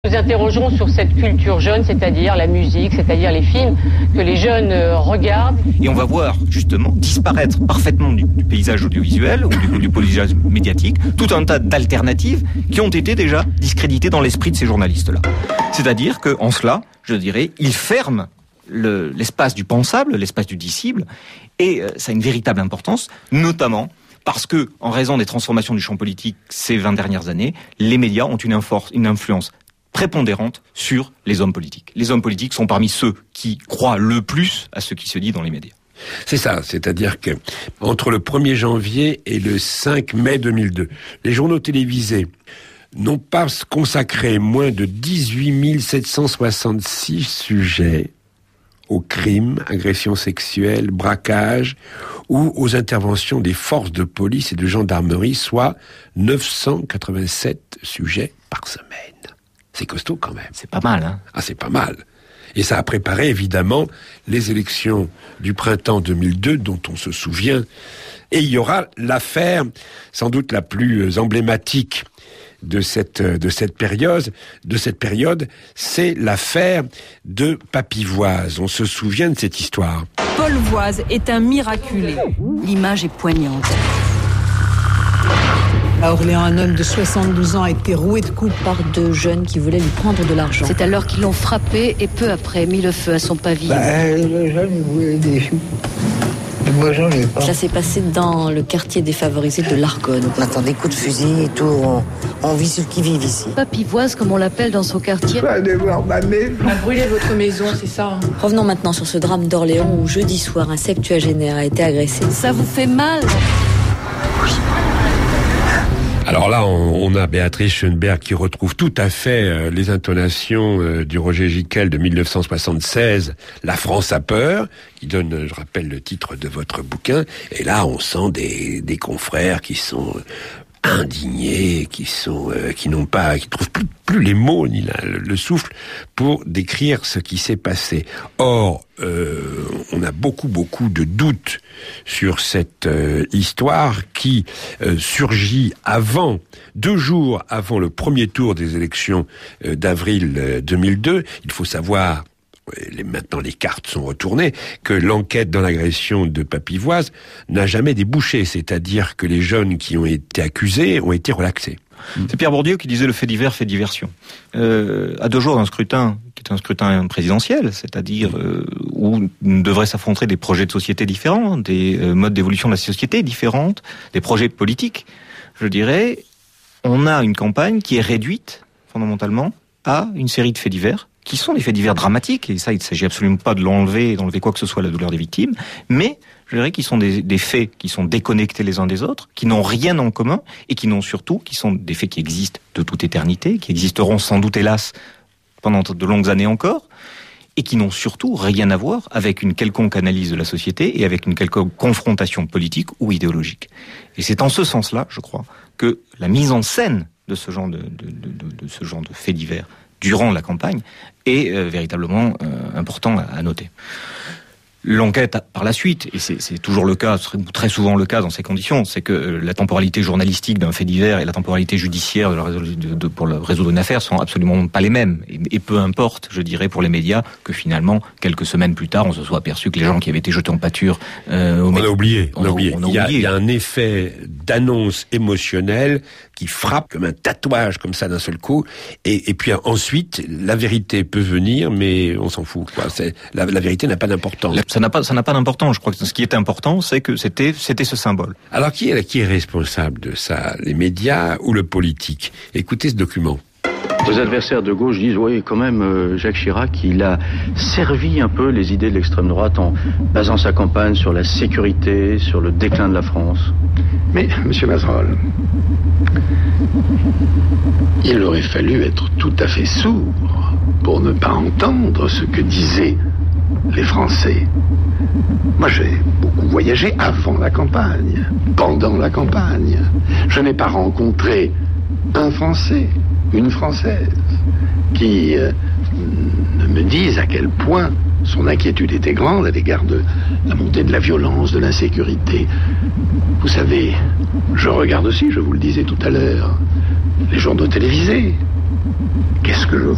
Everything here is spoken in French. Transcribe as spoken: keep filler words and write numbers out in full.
Nous interrogerons sur cette culture jeune, c'est-à-dire la musique, c'est-à-dire les films que les jeunes regardent. Et on va voir justement disparaître parfaitement du, du paysage audiovisuel ou du, du paysage médiatique tout un tas d'alternatives qui ont été déjà discréditées dans l'esprit de ces journalistes-là. C'est-à-dire qu'en cela, je dirais, ils ferment le, l'espace du pensable, l'espace du dissible, et euh, ça a une véritable importance, notamment parce que, en raison des transformations du champ politique ces vingt dernières années, les médias ont une, infor- une influence prépondérante sur les hommes politiques. Les hommes politiques sont parmi ceux qui croient le plus à ce qui se dit dans les médias. C'est ça, c'est-à-dire que entre le premier janvier et le cinq mai deux mille deux, les journaux télévisés n'ont pas consacré moins de dix-huit mille sept cent soixante-six sujets aux crimes, agressions sexuelles, braquages ou aux interventions des forces de police et de gendarmerie, soit neuf cent quatre-vingt-sept sujets par semaine. C'est costaud quand même. C'est pas mal, hein ? Ah, c'est pas mal. Et ça a préparé évidemment les élections du printemps deux mille deux dont on se souvient. Et il y aura l'affaire sans doute la plus emblématique de cette de cette période, de cette période, c'est l'affaire de Papy-Voise. On se souvient de cette histoire. Paul Voise est un miraculé. L'image est poignante. À Orléans, un homme de soixante-douze ans a été roué de coups par deux jeunes qui voulaient lui prendre de l'argent. C'est alors qu'ils l'ont frappé et peu après mis le feu à son pavillon. Bah, les jeunes voulaient des sous. Et moi, j'en ai pas. Ça s'est passé dans le quartier défavorisé de l'Argonne. On entend des coups de fusil et tout. On, on vit sur le qui-vive ici. Papy-Voise, comme on l'appelle dans son quartier. Je vais aller voir ma mère. On a brûlé votre maison, c'est ça, hein. Revenons maintenant sur ce drame d'Orléans où jeudi soir, un septuagénaire a été agressé. Ça vous fait mal ? Alors là, on, on a Béatrice Schoenberg qui retrouve tout à fait euh, les intonations euh, du Roger Gicquel de dix-neuf cent soixante-seize, La France a peur, qui donne, je rappelle, le titre de votre bouquin. Et là, on sent des, des confrères qui sont indignés, qui sont, euh, qui n'ont pas, qui trouvent plus, plus les mots ni la, le, le souffle pour décrire ce qui s'est passé. Or, euh, on a beaucoup, beaucoup de doutes sur cette euh, histoire qui euh, surgit avant, deux jours avant le premier tour des élections euh, d'avril euh, deux mille deux. Il faut savoir, les, maintenant les cartes sont retournées, que l'enquête dans l'agression de Papy-Voise n'a jamais débouché, c'est-à-dire que les jeunes qui ont été accusés ont été relaxés. C'est Pierre Bourdieu qui disait le fait divers fait diversion. Euh, à deux jours d'un scrutin, qui est un scrutin présidentiel, c'est-à-dire euh, où devraient s'affronter des projets de société différents, des euh, modes d'évolution de la société différentes, des projets politiques, je dirais, on a une campagne qui est réduite, fondamentalement, à une série de faits divers, qui sont des faits divers dramatiques, et ça, il ne s'agit absolument pas de l'enlever, d'enlever quoi que ce soit à la douleur des victimes, mais je dirais qu'ils sont des, des faits qui sont déconnectés les uns des autres, qui n'ont rien en commun, et qui n'ont surtout, qui sont des faits qui existent de toute éternité, qui existeront sans doute, hélas, pendant de longues années encore, et qui n'ont surtout rien à voir avec une quelconque analyse de la société et avec une quelconque confrontation politique ou idéologique. Et c'est en ce sens-là, je crois, que la mise en scène de ce genre de, de, de, de, de ce genre de faits divers durant la campagne est euh, véritablement euh, important à, à noter. L'enquête par la suite, et c'est, c'est toujours le cas, très souvent le cas dans ces conditions, c'est que la temporalité journalistique d'un fait divers et la temporalité judiciaire de la résolu- de, de, pour le résoudre une affaire sont absolument pas les mêmes. Et, et peu importe, je dirais, pour les médias, que finalement, quelques semaines plus tard, on se soit aperçu que les gens qui avaient été jetés en pâture... Euh, on, a oublié, on, on a oublié. On a il, y a, oublié. il y a un effet d'annonce émotionnelle qui frappe comme un tatouage, comme ça, d'un seul coup. Et, et puis ensuite, la vérité peut venir, mais on s'en fout, quoi. C'est, la, la vérité n'a pas d'importance. La, ça n'a pas, ça n'a pas d'importance. Je crois que ce qui est important, c'est que c'était, c'était ce symbole. Alors, qui est, qui est responsable de ça? Les médias ou le politique? Écoutez ce document. Les adversaires de gauche disent, oui, quand même, euh, Jacques Chirac, il a servi un peu les idées de l'extrême droite en basant sa campagne sur la sécurité, sur le déclin de la France. Mais, monsieur Mazerolle, il aurait fallu être tout à fait sourd pour ne pas entendre ce que disaient les Français. Moi, j'ai beaucoup voyagé avant la campagne, pendant la campagne. Je n'ai pas rencontré un Français, une Française, qui euh, ne me dise à quel point son inquiétude était grande à l'égard de la montée de la violence, de l'insécurité. Vous savez, je regarde aussi, je vous le disais tout à l'heure, les journaux télévisés. Qu'est-ce que je